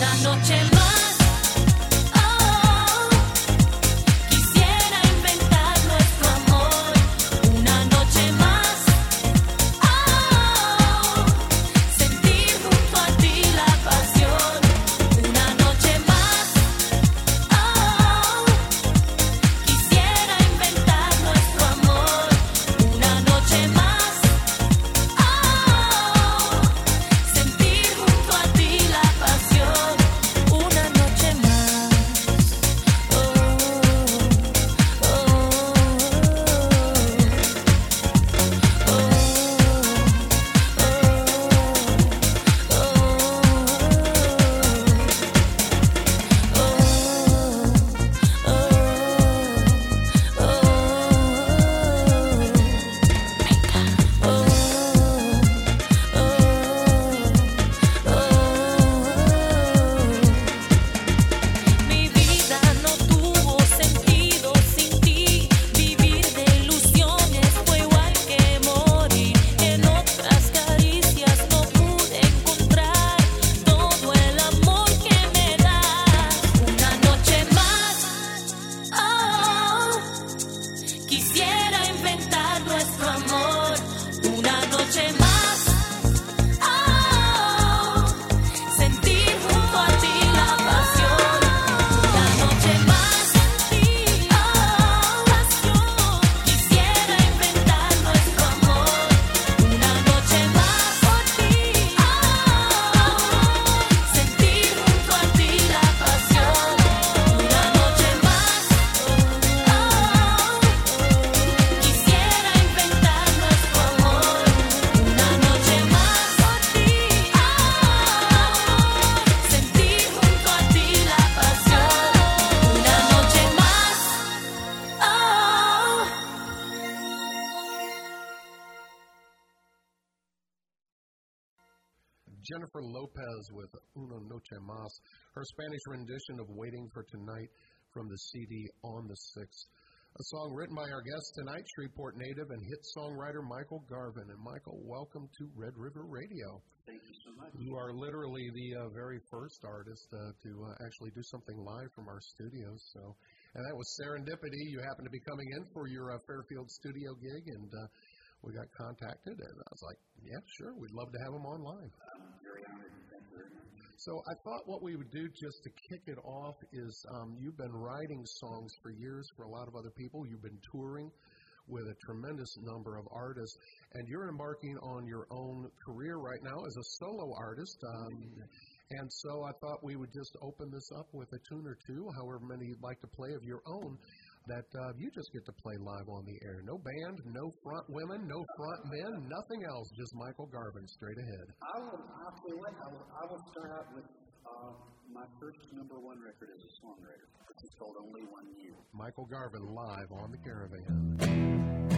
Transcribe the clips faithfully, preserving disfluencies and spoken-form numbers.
Jennifer Lopez with Una Noche Más, her Spanish rendition of Waiting for Tonight from the C D On the Sixth. A song written by our guest tonight, Shreveport native and hit songwriter Michael Garvin. And Michael, welcome to Red River Radio. Thank you so much. You are literally the uh, very first artist uh, to uh, actually do something live from our studios. So, and that was serendipity. You happened to be coming in for your uh, Fairfield studio gig, and uh, we got contacted, and I was like, yeah, sure, we'd love to have him on live. I'm very honored. Thank you very much. So I thought what we would do just to kick it off is um, you've been writing songs for years for a lot of other people. You've been touring with a tremendous number of artists, and you're embarking on your own career right now as a solo artist. Um, and so I thought we would just open this up with a tune or two, however many you'd like to play of your own, that uh, you just get to play live on the air. No band, no front women, no front men, nothing else, just Michael Garvin straight ahead. I will, I'll tell you what, I will, I will start out with uh, my first number one record as a songwriter, which is called Only One You. Michael Garvin live on the Caravan.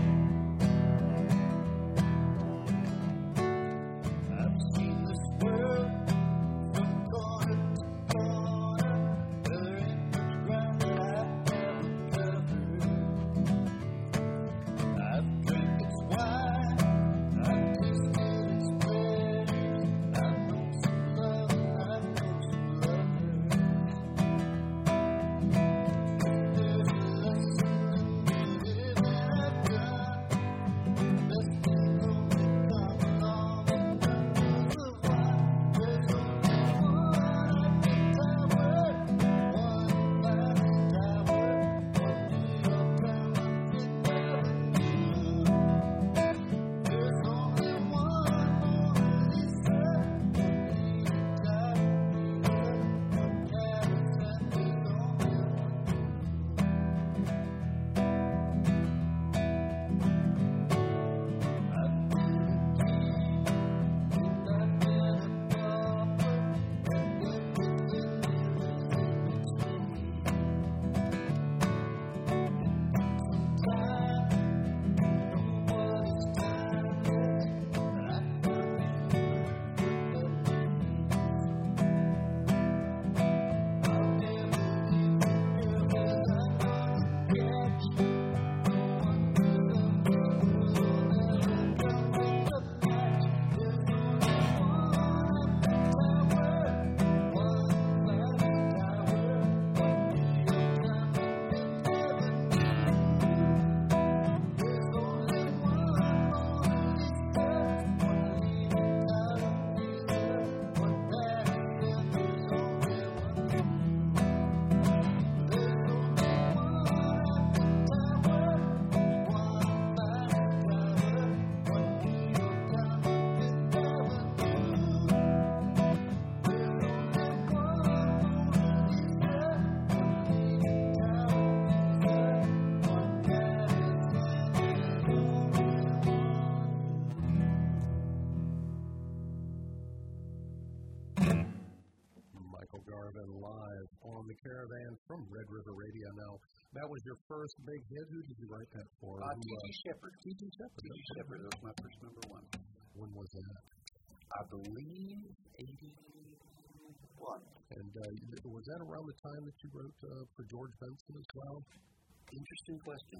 I've seen this world from corner to corner, there ain't much ground that I've never covered. I've drank its wine, I've tasted its pleasures, I've known some love and I've known some lovers. There's a lesson in everything I've done. Best thing only come along and none knows why. There's Garvin live on the Caravan from Red River Radio. Now, that was your first big hit. Who did you write that for? Uh, Who, T G Shepherd. T G Shepherd. T G Shepherd. That was my first number one. When was that? I believe eighty-one. And uh, was that around the time that you wrote uh, for George Benson as well? Interesting question.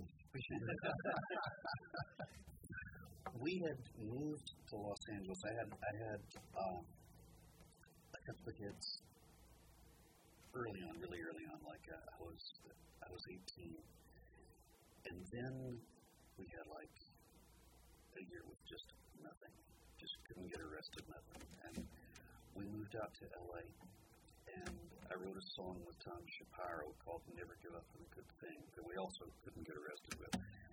We had moved to Los Angeles. I had I had um, a couple of hits early on, really early on. Like uh, I was I was eighteen, and then we had like a year with just nothing. Just couldn't get arrested, nothing. And we moved out to L A, and I wrote a song with Tom Shapiro called "Never Give Up on a Good Thing" that we also couldn't get arrested with.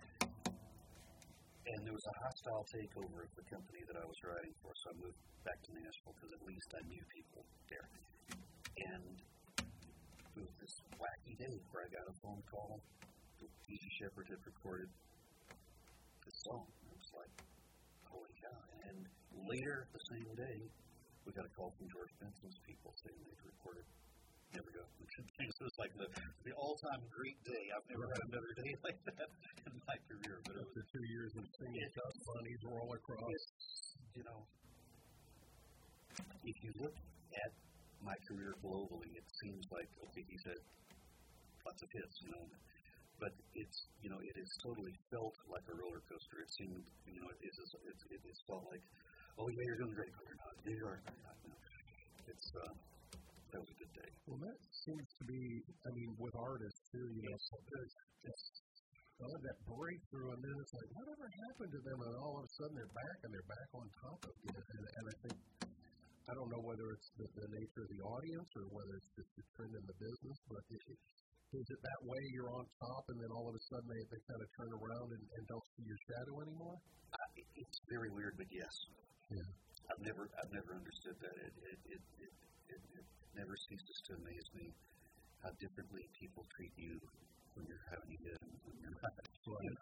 And there was a hostile takeover of the company that I was writing for, so I moved back to Nashville because at least I knew people there. And it was this wacky day where I got a phone call that T G Shepherd had recorded this song. I was like, holy cow. And later the same day, we got a call from George Benson's people saying they'd recorded Never Go. It was like the, the all-time great day. I've never had another day like that in my career. But After it was two years of singing Dust Bunnies roll across. you know, if you look at my career globally, it seems like, okay, he's had lots of hits, you know, but it's, you know, it has totally felt like a roller coaster. It seemed, you know, it is, it's, it, it's felt like, oh, yeah, you're doing great, no, you're not, you are, you're not, you know. It's, uh, that was a good day. Well, that seems to be, I mean, with artists, too, you know, so there's just well, that breakthrough, and then it's like, whatever happened to them, and all of a sudden they're back, and they're back on top of it. And, and I think, I don't know whether it's the, the nature of the audience or whether it's just the trend in the business, but it, it, is it that way you're on top, and then all of a sudden they, they kind of turn around and, and don't see your shadow anymore? Uh, it, it's very weird, but yes. Yeah. I've never, I've never understood that. It, it, it, it, it, it never ceases to amaze me how differently people treat you when you're having a hit and when you're not. Right.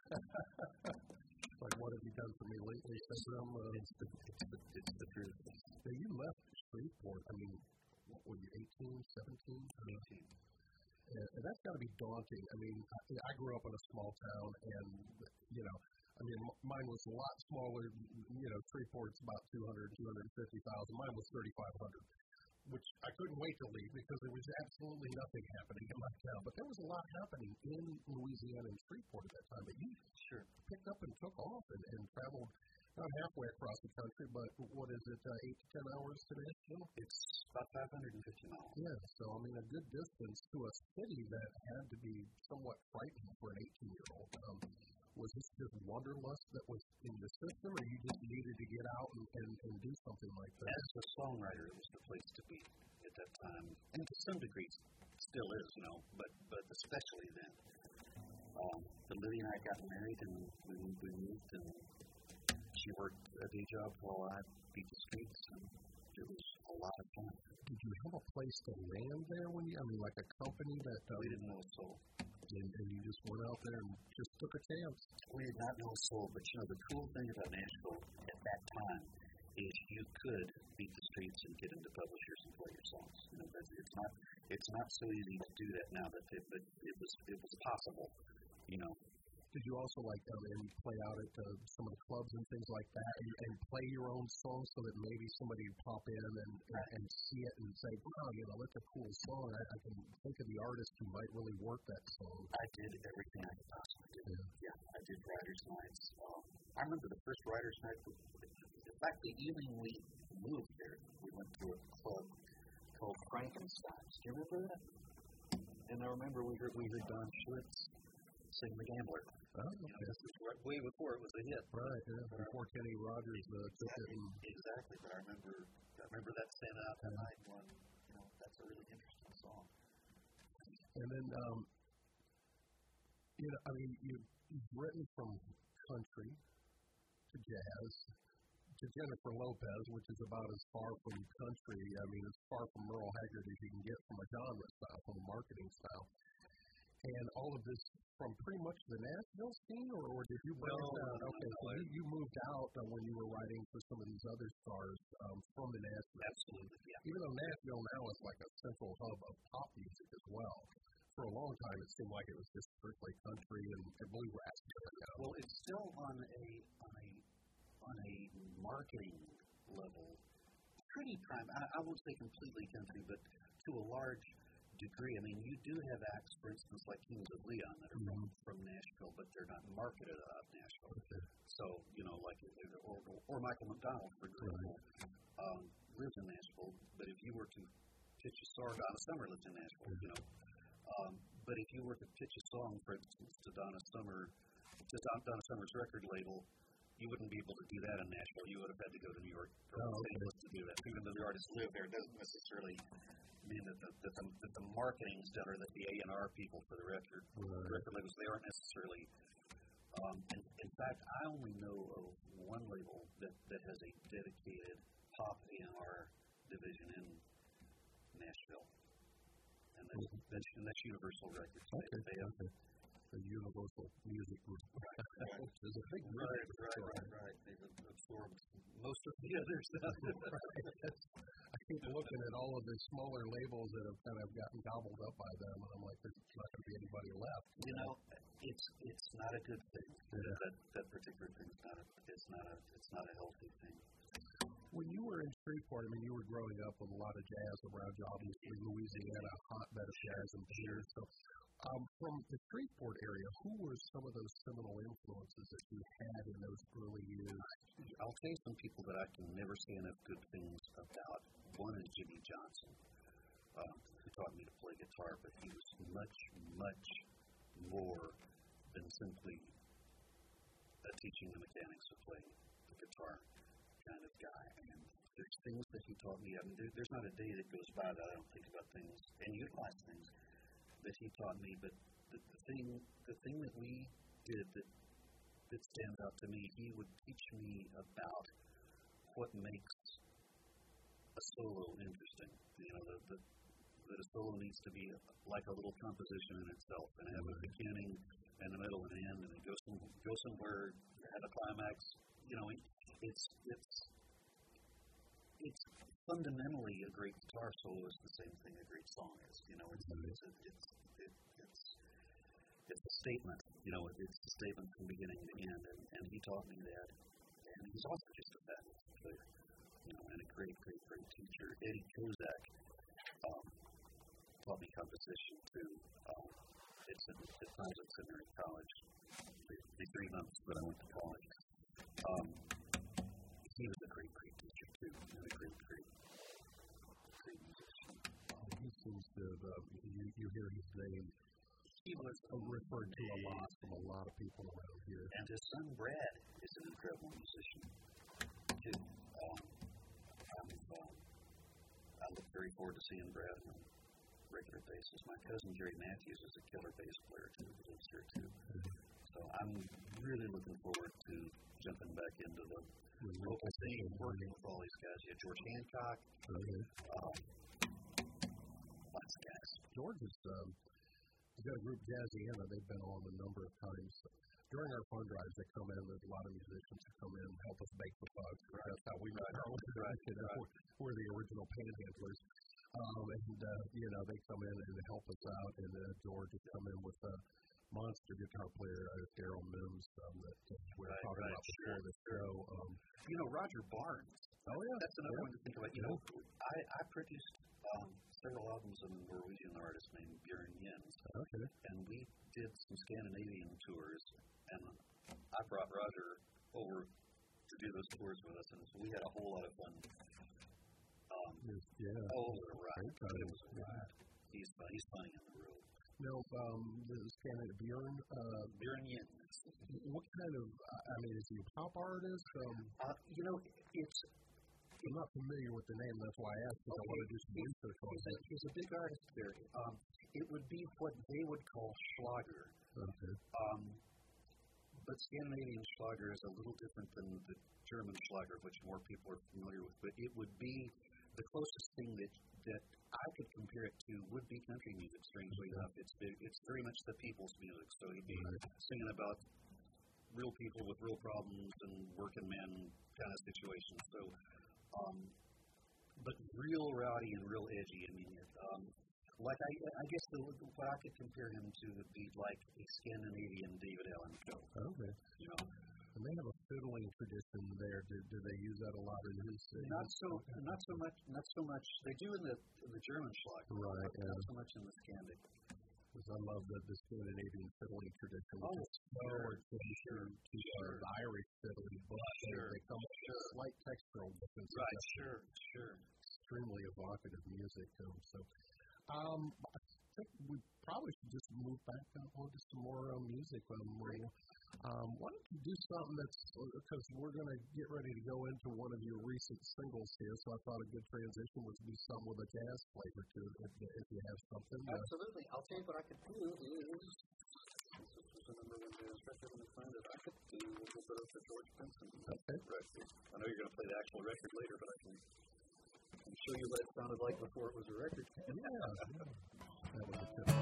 Like, what have you done for me lately? Some, uh, It's the, it's the, it's the truth. so you left Shreveport, I mean, what were you, eighteen, seventeen? eighteen. And, and that's got to be daunting. I mean, I, I grew up in a small town, and, you know, I mean, m- mine was a lot smaller. You know, Shreveport's about two hundred, two hundred fifty thousand. Mine was thirty-five hundred, which I couldn't wait to leave because there was absolutely nothing happening in my town. But there was a lot happening in Louisiana and Shreveport at that time. But you Sure. picked up and took off and, and traveled not halfway across the country, but what is it, uh, eight to ten hours to Nashville? It's about five hundred fifty miles. Yeah, so I mean, a good distance to a city that had to be somewhat frightening for an eighteen-year-old. Um, was this just wanderlust that was in the system, or you just needed to get out and, and, and do something like that? As a songwriter, it was the place to be at that time, and to some degree, still is, you know, but but especially then. Um, but Lydia and I got married, and we, we moved, and she worked a day job while I beat the streets, and it was a lot of fun. Did you have a place to land there when you? I mean, like a company that um, We didn't know a soul. and, and you just went out there and just took a chance. We did not know a soul, but you know, the cool thing about Nashville at that time is you could beat the streets and get into publishers and play your songs. You know, that's, it's not it's not so easy to do that now, but it, but it was it was possible. You know. Did you also like um, and play out at uh, some of the clubs and things like that, and, and play your own songs so that maybe somebody would pop in and and see it and say, wow, you know, that's a cool song. I, I can think of the artist who might really work that song. I did everything I could possibly do. Yeah. Yeah, I did writers' nights. Um, I remember the first writers' night. In fact, the evening we moved there, we went to a club called Frankenstein's. Do you remember that? And I remember we heard we heard Don Schlitz sing "The Gambler." Oh, You know, okay. this was right, way before it was a hit. Right, yeah, before Kenny Rogers uh, took it. Exactly, And, exactly. But I remember, I remember that staying out that night going, you know, that's a really interesting song. and then, um, you know, I mean, you, you've written from country to jazz to Jennifer Lopez, which is about as far from country, I mean, as far from Merle Haggard as you can get from a genre style, from a marketing style. And all of this from pretty much the Nashville scene, or, or did you branch No, out? no, Okay, no, so I- you, you moved out uh, when you were writing for some of these other stars um, from the Nashville. Absolutely, yeah. Even though Nashville now is like a central hub of pop music as well. For a long time, it seemed like it was just strictly country and, and bluegrass. Well, it's still on a on a on a marketing level, pretty prime. I, I won't say completely country, but to a large degree. I mean, you do have acts, for instance, like Kings of Leon that are Mhm. from, from Nashville, but they're not marketed out of Nashville. Okay. So, you know, like, or, or Michael McDonald, for example, um, lives in Nashville, but if you were to pitch a song, Donna Summer lives in Nashville, you know. Um, but if you were to pitch a song, for instance, to Donna Summer, to Don, Donna Summer's record label, you wouldn't be able to do that in Nashville. You would have had to go to New York or Oh, Los okay. Angeles to do that. Even though the artists live there, it doesn't necessarily mean that the, that the, that the marketing is done or that the A and R people for the record, Right. the record labels, they aren't necessarily. Um, and in fact, I only know of one label that, that has a dedicated pop A and R division in Nashville. And that's, Mhm. that's, and that's Universal Records. Okay. They, they have, okay. The Universal Music Group. Which is a big right, music right, store. right, right. They've absorbed most of the other stuff. I keep looking at all of the smaller labels that have kind of gotten gobbled up by them, and I'm like, there's not going to be anybody left. You know, it's it's not a good thing. Yeah. That that particular thing is not a it's not a it's not a healthy thing. When you were in Shreveport, I mean, you were growing up with a lot of jazz around you, obviously Louisiana, a hotbed of jazz and beer. So, um, from the Shreveport area, who were some of those seminal influences that you had in those early years? I'll tell you some people that I can never say enough good things about. One is Jimmy Johnson, uh, who taught me to play guitar, but he was much, much more than simply uh, teaching the mechanics of playing the guitar kind of guy. And there's things that he taught me. I mean, there, there's not a day that goes by that I don't think about things and utilize things that he taught me. But the, the thing, the thing that we did that that stands out to me, he would teach me about what makes a solo interesting. You know, the, the, that a solo needs to be like a little composition in itself and have a beginning and a middle and an end, and it goes some, go somewhere, have a climax. You know, it's it's it's fundamentally a great guitar solo is the same thing a great song is. You know, it's it's a, it's it, it's it's a statement. You know, it's a statement from beginning to end, and, and he taught me that. And he's also just a fabulous player, you know, and a great, great, great teacher. Eddie Kozak um, taught me composition too. Um, it's in, at times at seminary college, the, the three months that I went to college. Um, he was a great, great teacher too, and a great, great, great musician. He seems to have, uh, you, you hear his name He was referred to a lot from a lot of people around here. and his son Brad is an incredible musician too. Um, I'm, um, I look very forward to seeing Brad on a regular basis. My cousin Jerry Matthews is a killer bass player too, who lives here too. So I'm really looking forward to jumping back into the local scene, working with all these guys. You have George Hancock, Okay. um, lots of guys. George is, um, he's got a group, Jazziana. They've been on a number of times. During our fund drives, they come in. There's a lot of musicians who come in and help us bake the bugs. That's how we run our own drive. You know, we're, we're the original panhandlers. Um, and, uh, you know, they come in and help us out. And uh, George has come in with a monster guitar player, uh, Daryl Mims, um, that uh, we were Right, talking right, about before sure, the show. Um, You know, Roger Barnes. oh, yeah. That's another yeah. one to think about. You know, I, I produced um, several albums of a Norwegian artist named Björn Jens, Okay. and we did some Scandinavian tours, and I brought Roger over to do those tours with us, and so we had a whole lot of fun. Um, Yeah. oh, it was a ride. Great time. It was a ride. He's, fun, he's funny on the road. Now, um, this Canada Bjorn, uh, Björn Jens. what kind of, I mean, is he a pop artist? Um, Uh, you know, it's I'm not familiar with the name, that's why I asked, because I want to do some research on he's a, that. he's a big artist there. Um, it would be what they would call Schlager. Okay. Um, but Scandinavian Schlager is a little different than the German Schlager, which more people are familiar with. But it would be the closest thing that that I could compare it to would be country music, strangely Weirdly enough, it's big, it's very much the people's music. So he'd be right. singing about real people with real problems and working men kind of situations. So, um, but real rowdy and real edgy. I mean, it, um, like I, I guess the, what I could compare him to would be like a Scandinavian David Allen Coe. Okay. You know. And they have a fiddling tradition there. Do, do they use that a lot in his city? Not so, not so much. Not so much. They do in the in the German Schlager, right? Yeah. Not so much in the Scandic. Because I love the, the Scandinavian fiddling tradition. Oh, it's sure, sure, to sure. the Irish fiddling, but sure. they come with sure. a slight textural difference. Right. Sure. Sure. Extremely evocative music. Um, so, um, I think we probably should just move back on to some more um, music. Um, Marina. Um, why don't you do something that's, because we're going to get ready to go into one of your recent singles here, so I thought a good transition was to do something with a jazz flavor to it, if, if you have something. Absolutely. Uh, I'll tell you what I could do is, this was a number one jazz record, let me find it, I could do a little bit of the George Benson okay. record. I know you're going to play the actual record later, but I can, I can show you what it sounded like before it was a record. Yeah. yeah. That was a good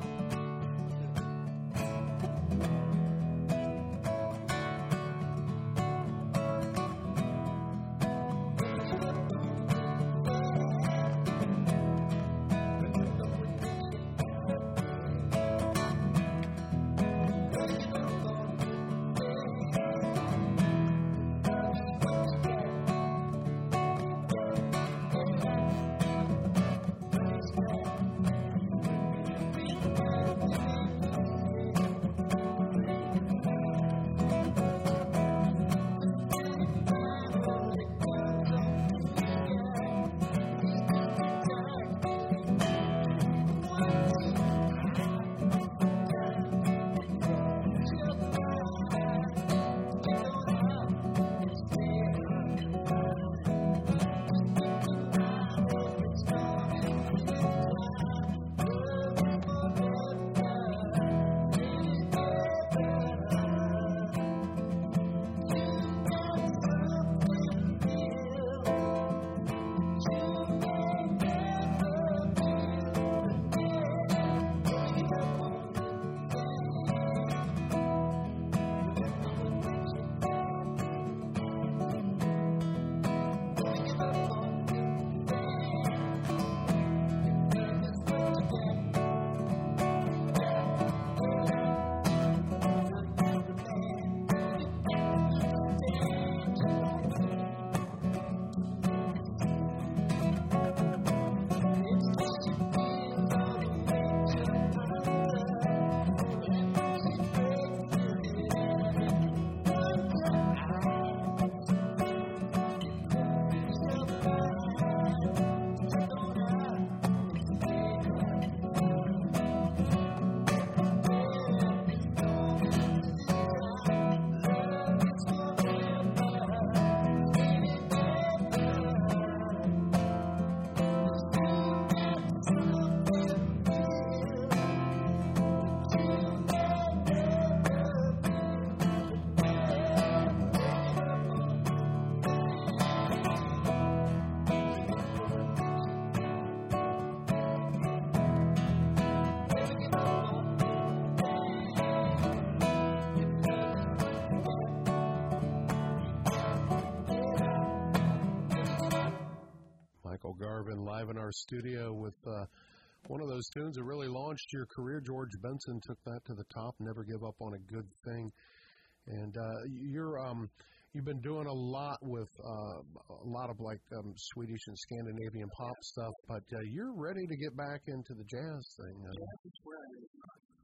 Michael Garvin live in our studio with uh, one of those tunes that really launched your career. George Benson took that to the top. Never give up on a good thing. And uh, you're um, you've been doing a lot with uh, a lot of like um, Swedish and Scandinavian pop stuff, but uh, you're ready to get back into the jazz thing. Uh, yeah, that's where I am.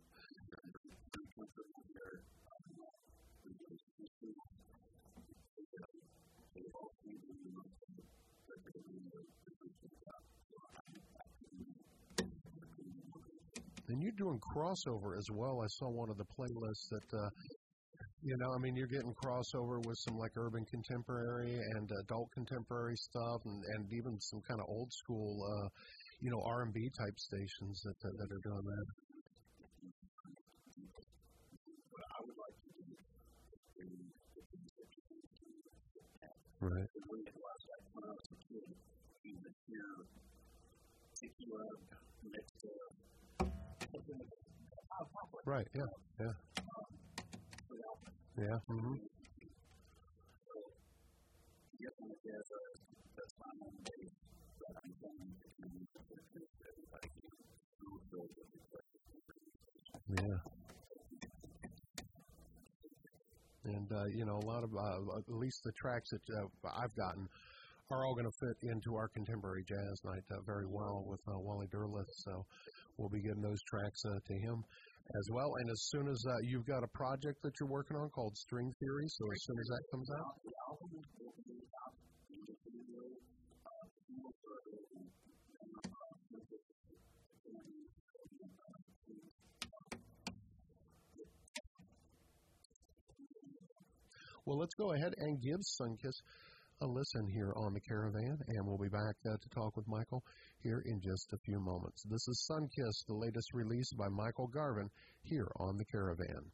And you're doing crossover as well. I saw one of the playlists that, uh, you know, I mean, you're getting crossover with some like urban contemporary and adult contemporary stuff, and, and even some kind of old school, uh, you know, R and B type stations that that, that are doing that. Right. Right, yeah, yeah. Yeah, mm-hmm. Yeah. And, uh, you know, a lot of, uh, at least the tracks that uh, I've gotten are all going to fit into our contemporary jazz night uh, very well with uh, Wally Derleth. So we'll be getting those tracks uh, to him as well. And as soon as uh, you've got a project that you're working on called String Theory, so as soon as that comes out. Well, let's go ahead and give Sunkist a listen here on the Caravan, and we'll be back uh, to talk with Michael here in just a few moments. This is Sunkist, the latest release by Michael Garvin here on the Caravan.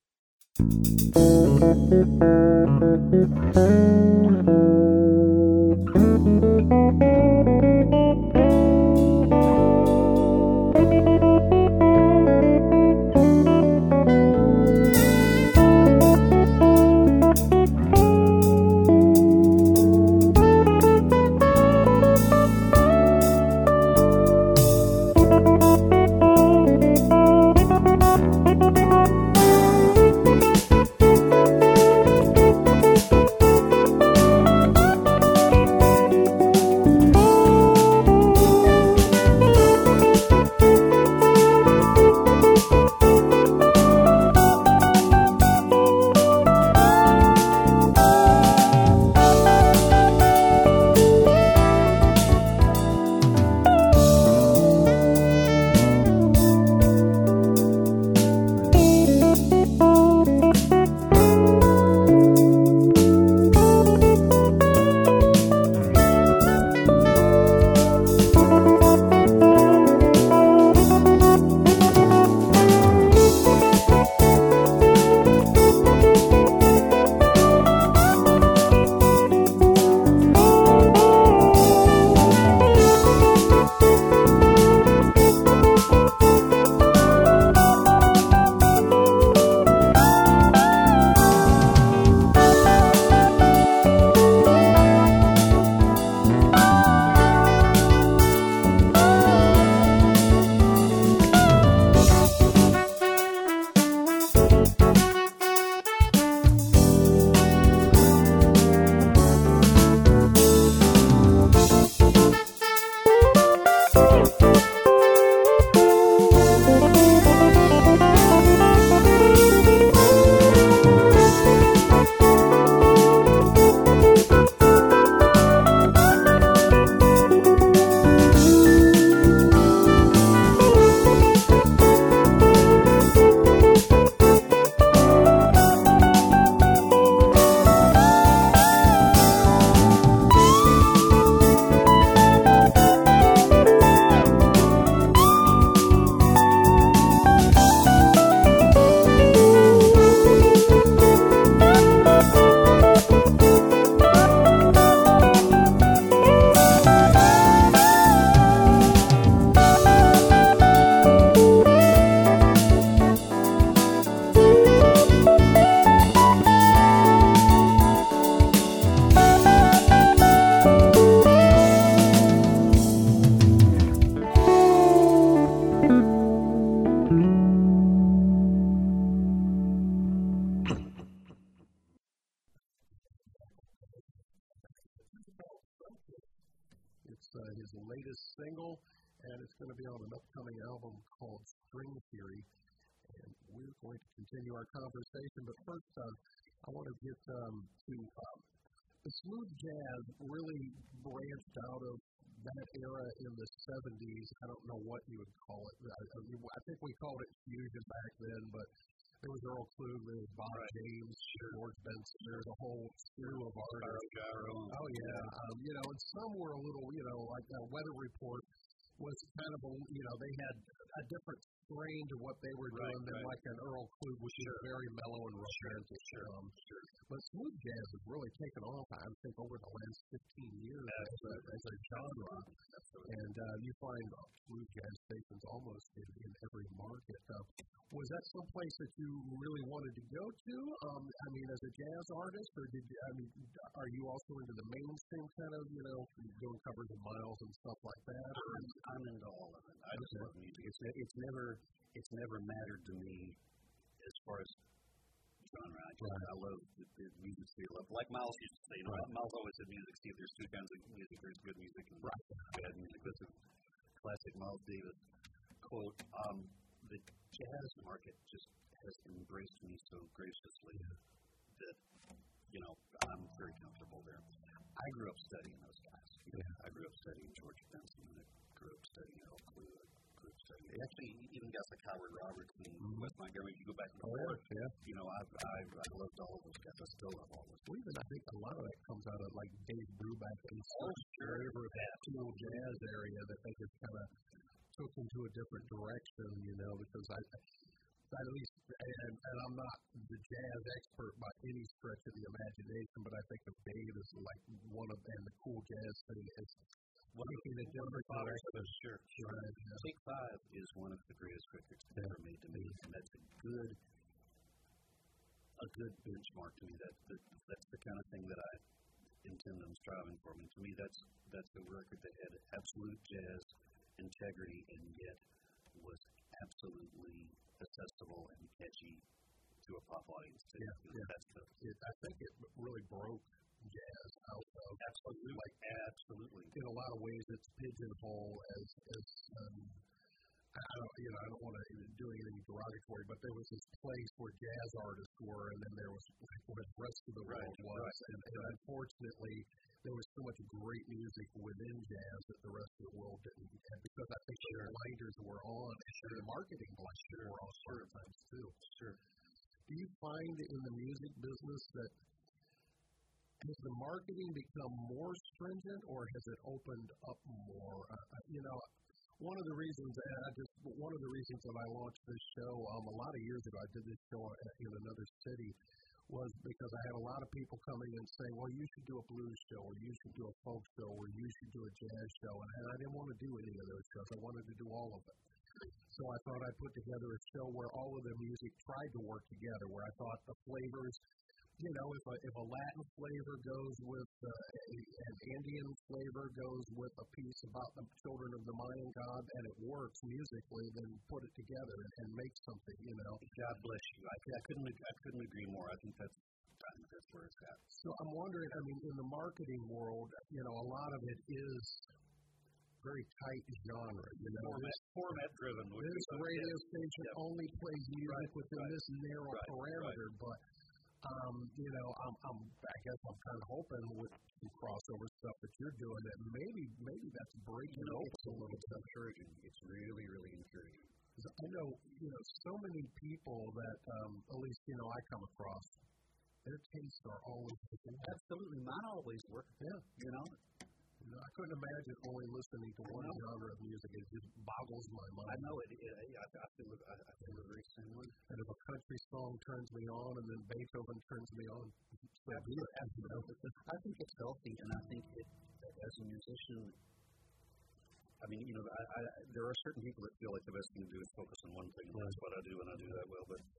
Single, and it's going to be on an upcoming album called String Theory, and we're going to continue our conversation. But first, uh, I want to get um, to um, the smooth jazz really branched out of that era in the seventies. I don't know what you would call it. I, I, mean, I think we called it fusion back then, but there was Earl Klugh, there was Bob right. James, George Benson. There's a whole slew of artists. Oh, yeah. Um, you know, and some were a little, you know, like uh, Weather Report was kind of a, you know, they had a different strain to what they were doing right, than right. like an Earl Klugh, which sure. is very mellow and romantic. Sure, um, sure. But smooth jazz has really taken off, I think, over the last fifteen years as a, as a genre. Absolutely. And uh, you find smooth jazz stations almost in, in every market. Uh, was that someplace that you really wanted to go to? Um, I mean, as a jazz artist, or did you, I mean, are you also into the mainstream kind of, you know, doing covers of Miles and stuff like that? I'm, I'm into all of it. I just love music. It's, ne- it's never it's never mattered to me as far as genre. I, just, Right. I love the, the music theory. Like Miles used to say, you know, Right. Miles always said music. See, there's two kinds of music. There's good music and Right. bad music. That's a classic Miles Davis quote. Um, the jazz market just has embraced me so graciously that, you know, I'm very comfortable there. I grew up studying those guys. You know, Yeah. I grew up studying George Benson. I grew up studying Earl Clue. I grew up studying. Actually, even guys like Howard Roberts and Mhm. Wes Montgomery. You go back and Oh, forth. yeah. You know, I've, I've I loved all of those guys. I still love all of those. Well, even I think a lot of that comes out of like Dave Brubeck and Oh, sure. flavor of that cool jazz area that they just kind of took into a different direction, you know, because I, at least, and, and I'm not the jazz expert by any stretch of the imagination, but I think of Dave as like one of, and the cool jazz thing is One of taking a the different fathers direction. of us, sure, sure. Right, yeah. Take Five is one of the greatest records Yeah. ever made to me, and that's a good, a good benchmark to me. That, that that's the kind of thing that I intend on striving for. I mean, to me, that's that's a record that had absolute jazz integrity and yet was absolutely accessible and catchy to a pop audience. Too. Yeah, You know, yeah. That's the It, I think it really broke jazz out of absolutely, like absolutely. in a lot of ways it's pigeonhole as as um, I don't you know I don't want to do anything derogatory, but there was this place where jazz artists were, and then there was like where the rest of the world Right, was, right, and, and unfortunately there was so much great music within jazz that the rest of the world didn't. And because I think the blinders were on, and the marketing blinders were on sometimes too. Sure. Do you find in the music business that has the marketing become more stringent, or has it opened up more? Uh, uh, you know, one of the reasons, and I just one of the reasons that I launched this show um, a lot of years ago, I did this show in another city, was because I had a lot of people coming and saying, well, you should do a blues show, or you should do a folk show, or you should do a jazz show, and I didn't want to do any of those shows. I wanted to do all of it. So I thought I'd put together a show where all of the music tried to work together, where I thought the flavors, you know, if a, if a Latin flavor goes with uh, a, an Indian flavor goes with a piece about the children of the Mayan god, and it works musically, then put it together and, and make something, you know. God bless you. I, I couldn't I couldn't agree more. I think that's I think that's where it's at. So I'm wondering, I mean, in the marketing world, you know, a lot of it is very tight genre, you know. Format, format driven. This radio station Yep. only plays music Right, within right, this narrow right, parameter, but um, you know, I'm, I'm, I guess I'm kind of hoping with some crossover stuff that you're doing that maybe, maybe that's breaking You know, open it's, a little it's bit. encouraging. It's really, really encouraging. 'Cause I know, you know, so many people that, um, at least you know, I come across, their tastes are always different. Absolutely. Mine always work. Yeah. You know? You know, I couldn't imagine only listening to one No. genre of music. It just boggles my mind. I know it. it I, I feel it. I, I feel the very same way. And if a country song turns me on, and then Beethoven turns me on, so be it. You know? I think it's healthy, and I think it, as a musician, I mean, you know, I, I, there are certain people that feel like the best thing to do is focus on one thing, and that's what I do, and I do that well. But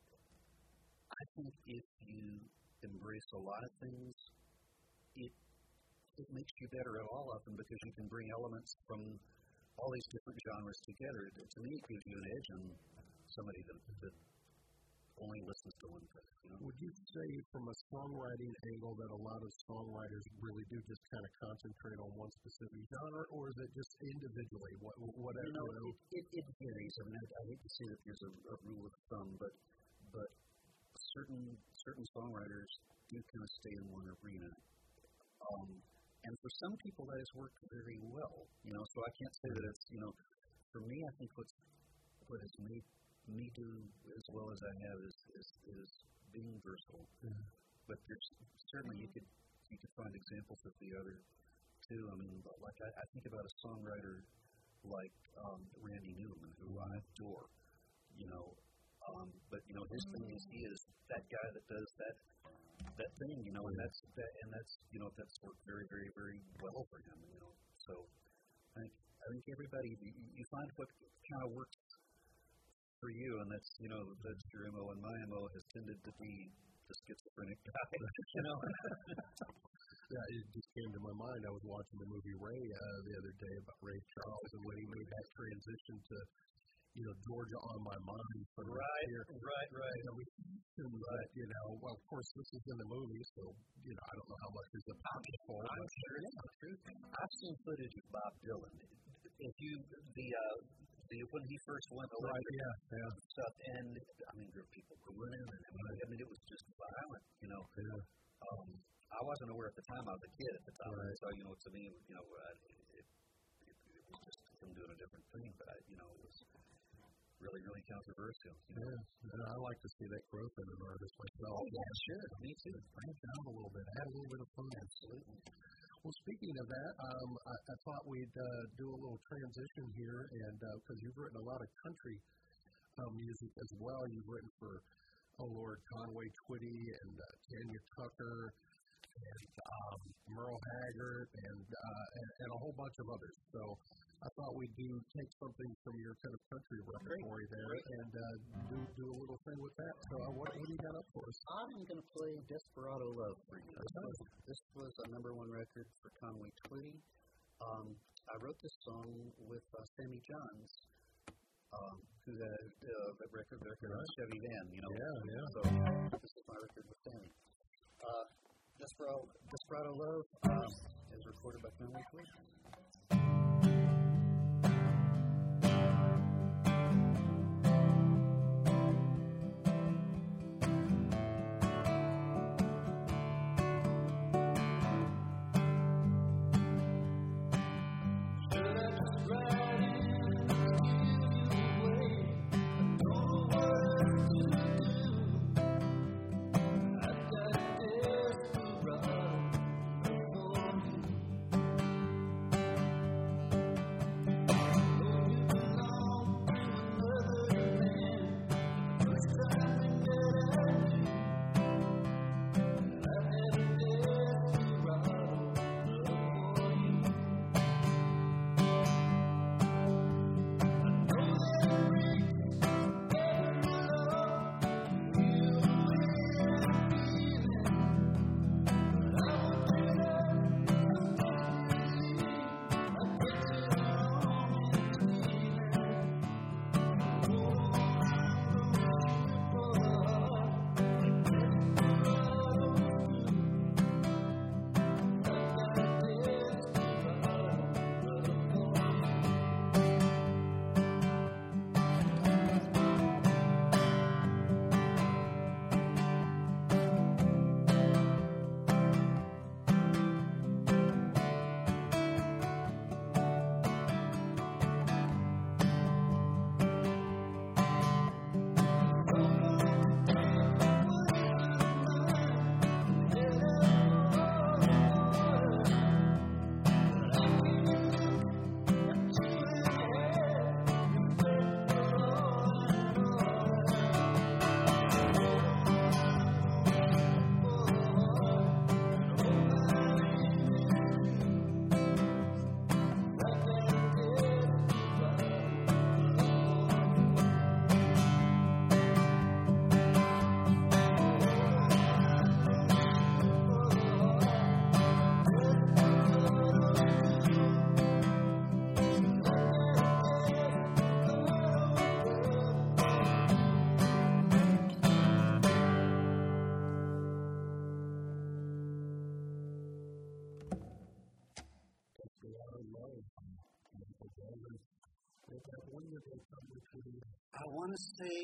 I think if you embrace a lot of things, it it makes you better at all of them, because you can bring elements from all these different genres together. It, to me, it gives you an edge on somebody that, that only listens to one thing. You know? Would you say, from a songwriting angle, that a lot of songwriters really do just kind of concentrate on one specific genre, or is it just individually, what, whatever? You know, you know? it, it, it varies. I mean, I, I hate to say that there's a, a rule of thumb, but but certain certain songwriters do kind of stay in one arena. Um, and for some people, that has worked very well. You know, so I can't say that it's, you know, for me, I think what's what has made me do as well as I have is is, is being versatile. Yeah. But there's certainly you could you could find examples of the other too. I mean, like I, I think about a songwriter like um, Randy Newman, who I adore. You know, um, but you know his thing is he is that guy that does that that thing. You know, and that's that, and that's you know that's worked very very very well for him. You know, so I think I I think everybody, you, you find what kind of works for you, and that's, you know, that's your M O, and my M O has tended to be the schizophrenic guy, you know. Yeah, it just came to my mind. I was watching the movie Ray uh, the other day about Ray Charles, and when he made that transition to, you know, Georgia on My Mind from Right, here. right, right. You know, we, right. You know, well, of course, this is in the movie, so, you know, I don't know how much is the pocketful. I'm sure it's not true. I've seen footage of Bob Dylan. If you, the, uh, the, when he first went electric, right, yeah, yeah. stuff, and, I mean, there were people going in, and I mean, it was just violent, you know. Yeah. Um, I wasn't aware at the time. I was a kid at the time, Right. so you know, to me, you know, uh, it, it, it was just him doing a different thing. But I, you know, it was really, really controversial. You know? Yeah, and I like to see that growth in an artist myself. Oh yeah, sure, me too. Branch out a little bit, have a little bit of fun. Absolutely. Well, speaking of that, um, I, I thought we'd uh, do a little transition here, and because uh, you've written a lot of country uh, music as well. You've written for, oh Lord, Conway Twitty and uh, Tanya Tucker. And um, Merle Haggard, and, uh, and and a whole bunch of others. So I thought we'd do take something from your kind of country repertoire there, Great. and uh, do do a little thing with that. So uh, what what do you got up for us? I'm going to play Desperado Love for you. This was, this was a number one record for Conway Twitty. Um, I wrote this song with uh, Sammy Johns, um, who had uh, the record record on Chevy Van. You know. Yeah, yeah. So this is my record with Sammy. Uh, Desperado, Desperado Love um, is recorded by Conway Twitty. I want to say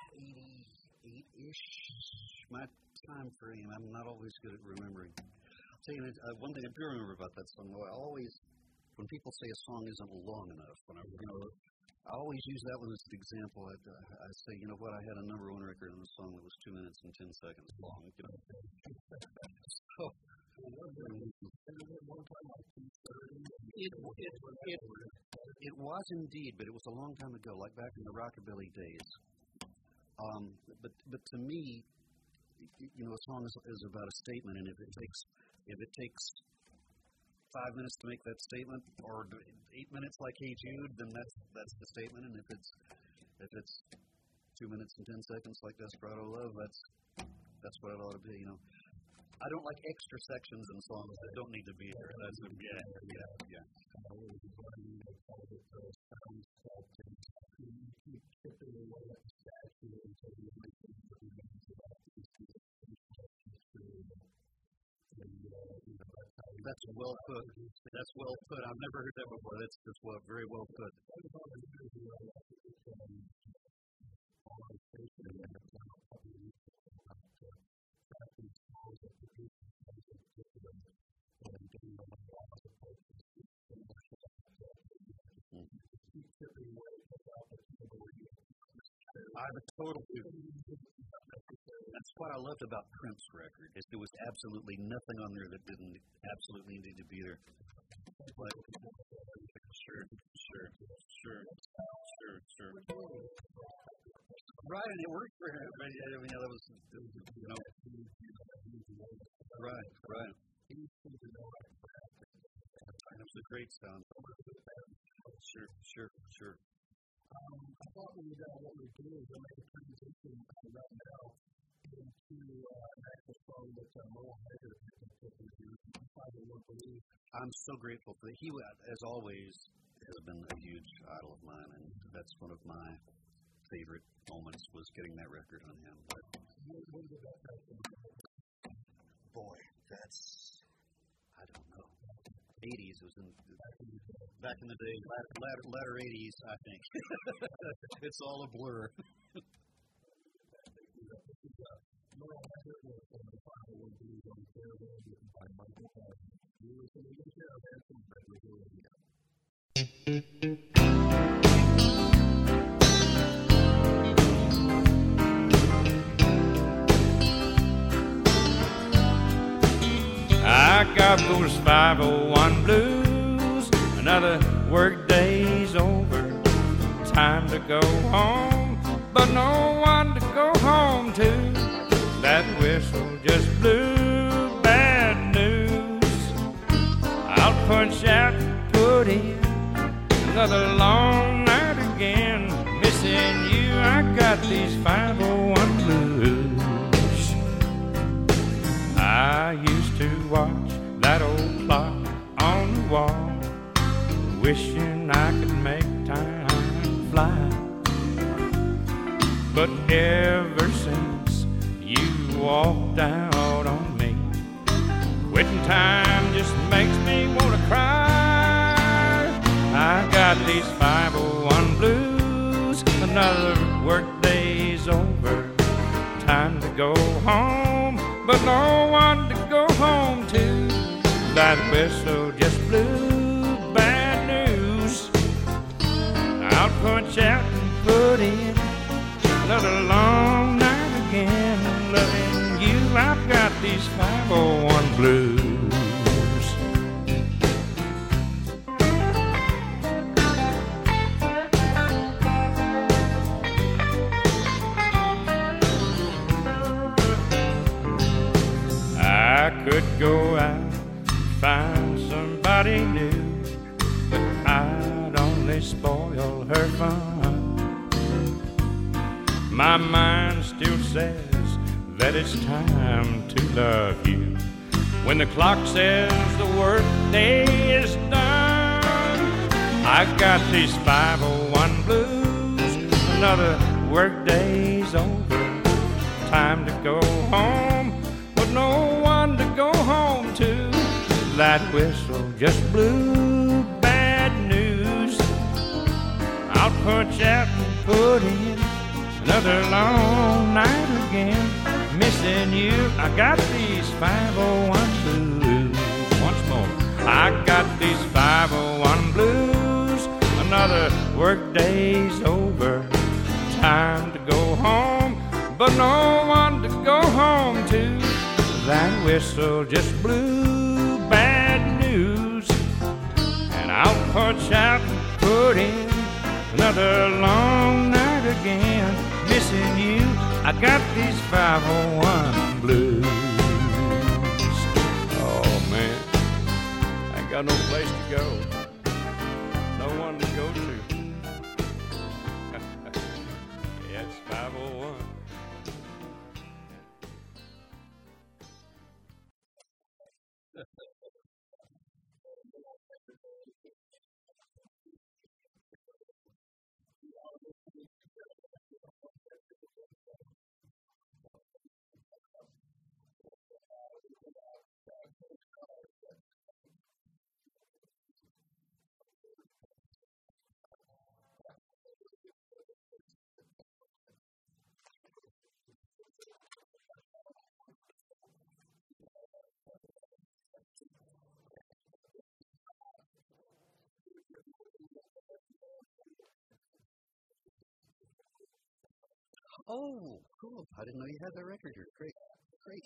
eighty-eight-ish, my time frame. I'm not always good at remembering. I'll tell you uh, one thing I do remember about that song, though. I always, when people say a song isn't long enough, when I, you know, I always use that one as an example. I, I say, you know what, I had a number one record in the song that was two minutes and ten seconds long. You know, so. It, it, it, it was indeed, but it was a long time ago, like back in the rockabilly days. Um, but but to me, you know, a song is, is about a statement, and if it takes if it takes five minutes to make that statement, or eight minutes like Hey Jude, then that's that's the statement. And if it's if it's two minutes and ten seconds like Desperado Love, that's that's what it ought to be. You know, I don't like extra sections in songs that don't need to be there. That's a, yeah, yeah, yeah. That's well put. That's well put. I've never heard that before. That's just well, very well put. I'm a total dude. That's what I loved about Prince record, is there was absolutely nothing on there that didn't absolutely need to be there. But sure, sure, sure, sure, sure. Right, and it worked for him. I mean, that was, you know, right, right. It was a great sound. Sure, sure, sure. Um, I thought we would, uh, what we'd do is we'll make a transition uh, right now into uh, an actual song that uh, Merle Haggard picked up with you. I'm so grateful for that. He, as always, has been a huge idol of mine, and that's one of my favorite moments was getting that record on him. But boy, that's, I don't know. eighties, it was in, back in the day, latter, latter, latter eighties, I think. It's all a blur. I got those five oh one blues, another work day's over, time to go home, but no one to go home to. That whistle just blew bad news. I'll punch out and put in another long night again, missing you. I got these five oh one blues. I used to watch that old clock on the wall, wishing I could make time fly. But ever since you walked out on me, quitting time just makes me want to cry. I got these five oh one blues, another work day's over, time to go home, but no one to go home to. That whistle just blew bad news. I'll punch out and put in another long night again, loving you. I've got these five oh one blues. I could go out, find somebody new, but I'd only spoil her fun. My mind still says that it's time to love you when the clock says the work day is done. I got these five oh one blues, another work day's over, time to go home, but no one to go home to. That whistle just blew bad news. I'll punch out and put in another long night again, missing you. I got these five oh one blues. Once more. I got these five oh one blues, another work day's over, time to go home, but no one to go home to. That whistle just blew bad news, and I'll punch out and put in another long night again, missing you. I got these five oh one blues. Oh man, I got got no place to go, no one to go to. Yeah, it's five oh one. Oh, cool. I didn't know you had that record here. Great. Great.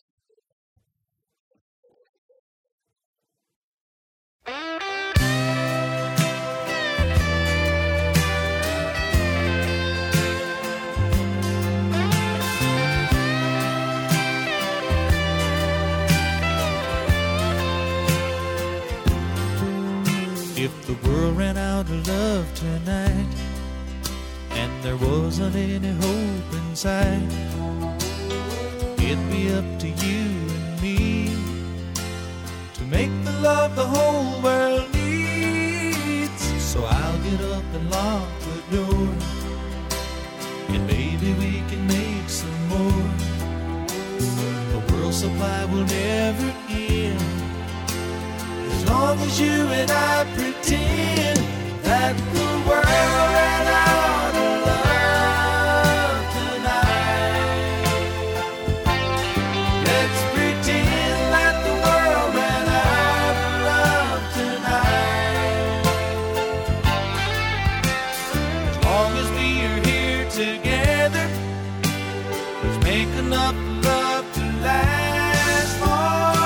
If the world ran out of love tonight and there wasn't any hope inside, it'd be up to you and me to make the love the whole world needs. So I'll get up and lock the door, and maybe we can make some more. The world's supply will never end as long as you and I pretend that the world ran out of love tonight. Let's pretend that the world ran out of love tonight. As long as we are here together, let's make enough love to last forever.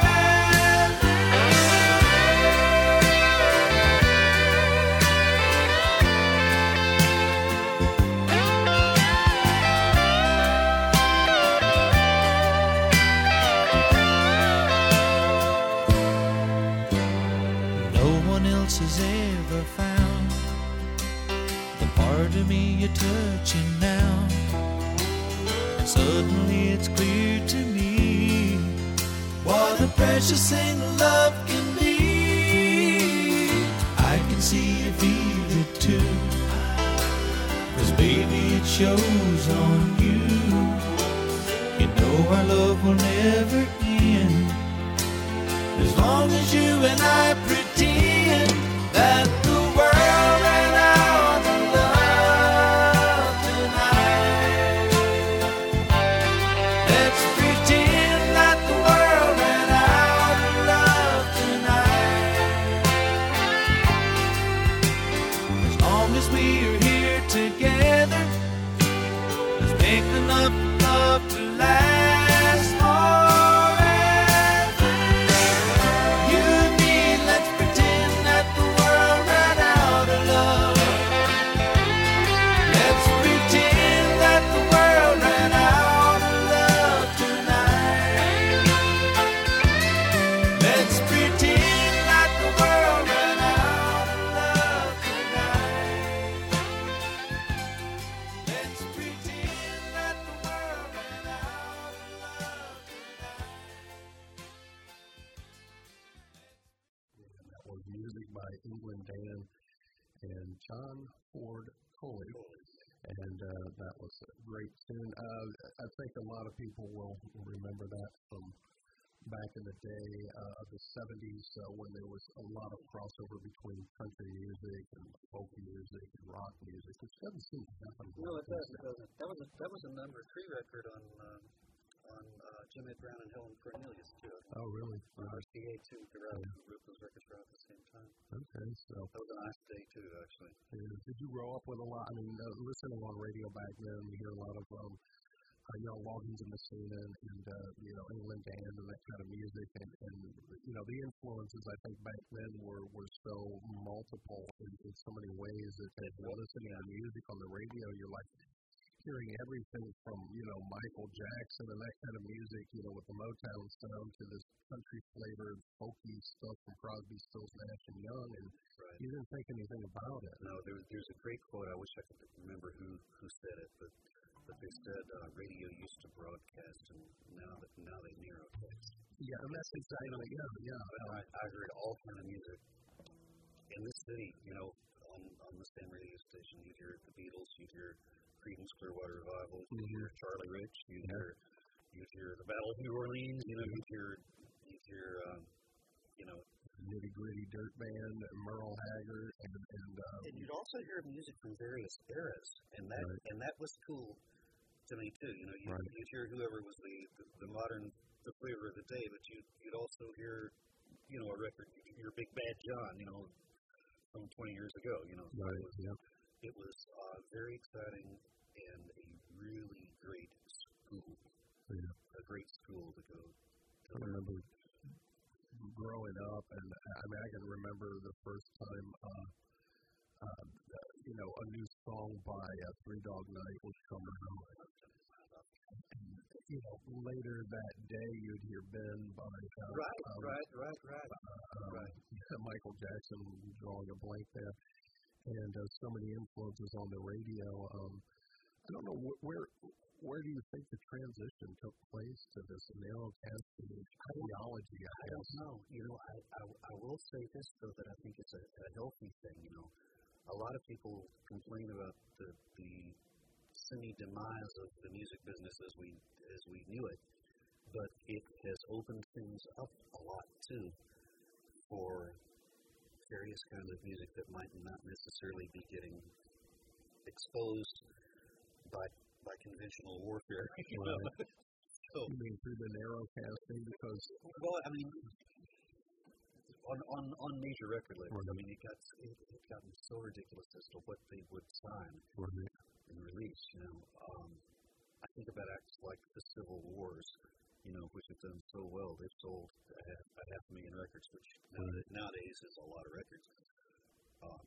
Has ever found the part of me you're touching now. Suddenly it's clear to me what a precious thing love can be. I can see you feel it too, 'cause baby it shows on you. You know our love will never end as long as you and I pretend that the world ran out of love tonight. Let's pretend that the world ran out of love tonight. As long as we are here together, let's make enough love to last forever. You and me, let's pretend that the world ran out of love. Let's pretend that the world ran out of love tonight. Let's pretend that the world ran out of love tonight. Let's pretend that the world ran out of love tonight. That was music by England Dan and John Ford Coley. And uh, that was a great tune. Uh, I think a lot of people will remember that from back in the day uh, of the seventies uh, when there was a lot of crossover between country music and folk music and rock music, which doesn't seem to happen. No, it doesn't. It doesn't. That was a that was a number three record on uh, on uh, Jimmy Brown and Helen Cornelius too. Oh, really? On R C A too. They're out. Those records were out at the same time. Okay, so That was a nice day too, actually. uh, did you grow up with a lot? I mean, uh, listening on radio back then, you hear a lot of um, uh, you know, Loggins and Messina and, and uh, you know, England Dan and that kind of music, and, and you know, the influences I think back then were, were so multiple in, in so many ways that, that you're listening to music on the radio, you're like, hearing everything from, you know, Michael Jackson and that kind of music, you know, with the Motown sound to this country-flavored, folky stuff from Crosby, Stills, Nash and Young, and right. you didn't think anything about it. No, there, there's a great quote. I wish I could remember who, who said it, but but they said uh, radio used to broadcast, and now that now they narrowcast. Yeah, and that's exactly, yeah, yeah. But I, I heard all kind of music in this city, you know, on, on the same radio station. You'd hear the Beatles, you'd hear Creedence Clearwater Revival, you'd hear Charlie Rich, you'd hear you'd hear the Battle of New Orleans, you know, you'd hear you'd hear um, you know, Nitty Gritty Dirt Band, Merle Haggard, and and, um, and you'd also hear music from various eras, and that right. and that was cool to me too. You know, you'd, right. you'd hear whoever was the, the, the modern the flavor of the day, but you'd you'd also hear, you know, a record, your Big Bad John, you know, from twenty years ago. You know, right. it was, yep. it was uh, very exciting and a really great school. Yeah. A great school to go to. I remember growing up, and I mean, I can remember the first time, uh, uh, you know, a new song by uh, Three Dog Night was coming out. And, you know, later that day, you'd hear Ben by uh, right, um, right, right, right, uh, right. Michael Jackson, drawing a blank there, and uh, so many influences on the radio. Um, I don't know wh- where. Where do you think the transition took place to this narrowcasting ideology? I, I don't know. You know, I, I, I will say this, though, that I think it's a, a healthy thing. You know, a lot of people complain about the, the semi-demise of the music business as we as we knew it, but it has opened things up a lot, too, for various kinds of music that might not necessarily be getting exposed by by conventional warfare. You know? Right. So, you mean through the narrowcasting? Because well, I mean, on on, on major record labels, right. I mean, it got it, it gotten so ridiculous as to what they would sign right. and release. You know, um, I think about acts like the Civil Wars, you know, which have done so well. They've sold a half, a half a million records, which right. nowadays is a lot of records. Um,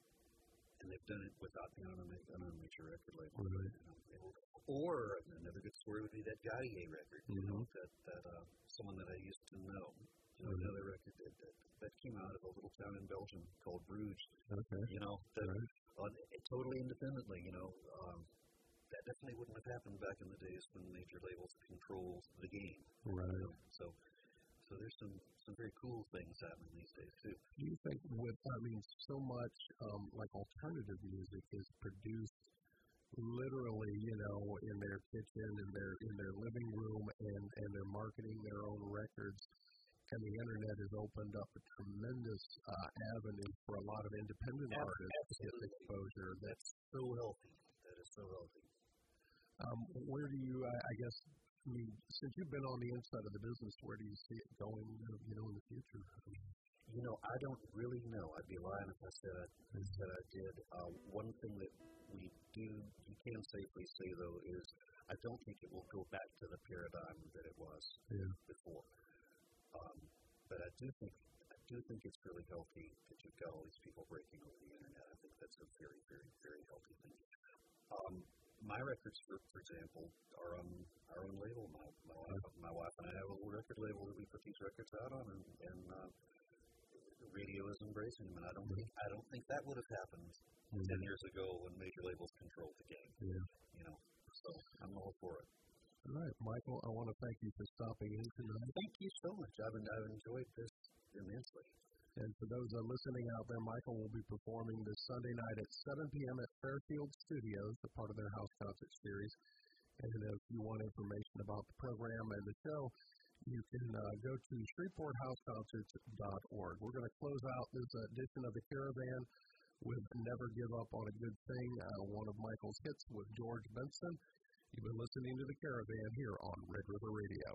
And they've done it without being on a, on a major record label. Right. You know, or another good story would be that Gaudier record, you mm-hmm. know, that, that uh, someone that I used to know. You know, mm-hmm. another record that, that that came out of a little town in Belgium called Bruges. Okay. You know, that, right. on, totally independently. You know, um, that definitely wouldn't have happened back in the days when major labels controlled the game. Right. You know? So. So there's some, some very cool things happening these days, too. Do you think with, I mean, so much um, like alternative music is produced literally, you know, in their kitchen, in their in their living room, and, and they're marketing their own records, and the internet has opened up a tremendous uh, avenue for a lot of independent Absolutely. artists to get exposure. That's so healthy. That is so healthy. Um, where do you, I, I guess, I mean, since you've been on the inside of the business, where do you see it going, you know, in the future? You know, I don't really know. I'd be lying if I said I, mm-hmm. said I did. Uh, one thing that we do, you can safely say, though, is I don't think it will go back to the paradigm that it was yeah. before. Um, but I do think I do think it's really healthy that you've got all these people breaking over the internet. I think that's a very, very, very healthy thing. Um, My records, for, for example, are on our own label. My my wife, my wife and I have a little record label that we put these records out on, and, and uh, radio is embracing them. And I don't think I don't think that would have happened mm-hmm. ten years ago when major labels controlled the game. Yeah. You know, so I'm all for it. All right, Michael, I want to thank you for stopping in tonight. Thank you so much. I've I've enjoyed this immensely. And for those uh, listening out there, Michael will be performing this Sunday night at seven p.m. at Fairfield Studios, a part of their house concert series. And if you want information about the program and the show, you can uh, go to shreveport house concerts dot org. We're going to close out this edition of The Caravan with Never Give Up on a Good Thing, uh, one of Michael's hits with George Benson. You've been listening to The Caravan here on Red River Radio.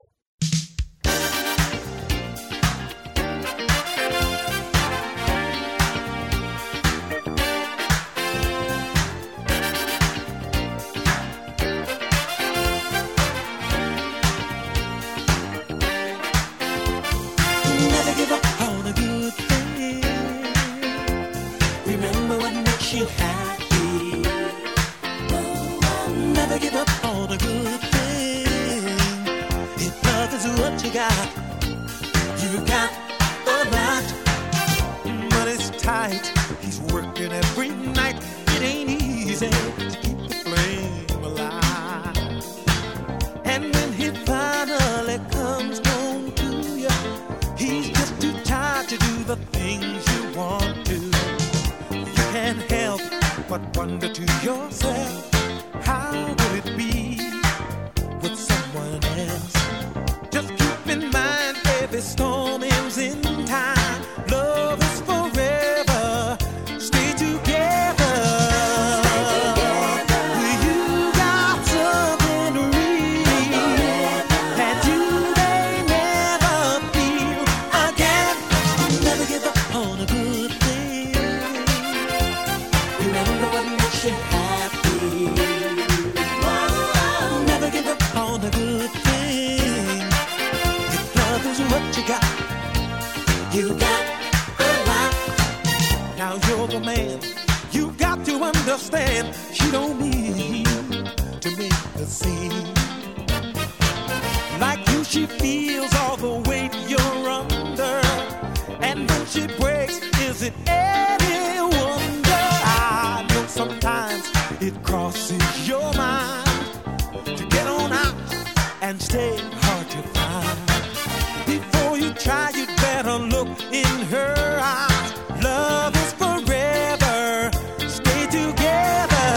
Never give up on a good thing. Remember what makes you happy. Never got, you got a lot. Money's tight, he's working every night. It ain't easy to keep the flame alive. And when he finally comes home to you, he's just too tired to do the things you want to. You can't help but wonder to yourself, how would it be with someone else? Just keep in mind, every storm ends in time. Love is forever. Stay together. You got something real that you may never feel again. Never give up on a good thing. Remember what makes you happy. Never give up on a good thing. If love is what you got, you got a lot. Now you're the man, you got to understand, you don't need to make the scene. Like you, she feels all the weight you're under. And when she breaks, is it any wonder? I know sometimes it crosses your mind to get on out and stay hard to find. Before you try, you'd better look in her eyes. Love is forever. Stay together.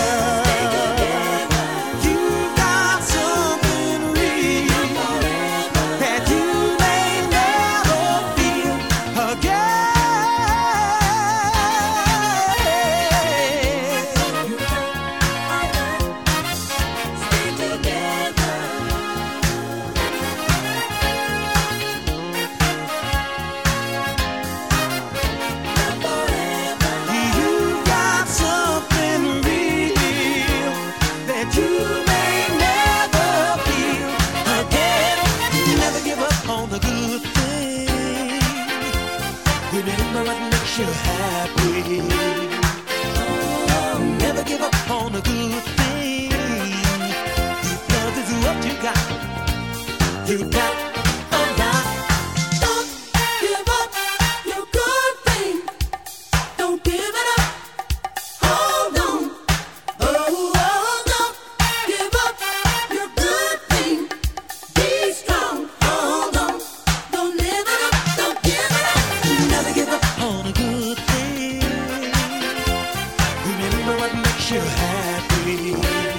You got something real that you may never feel again. Never give up on the good thing. Remember what makes you happy. Oh, never give up on a good thing. If love is what you got, you got a lot. Don't give up your good thing. Don't give it up. Hold on. Oh, oh, don't give up your good thing. Be strong. Hold on. Don't live it up. Don't give it up. Never give up on a good thing. Remember what makes you happy.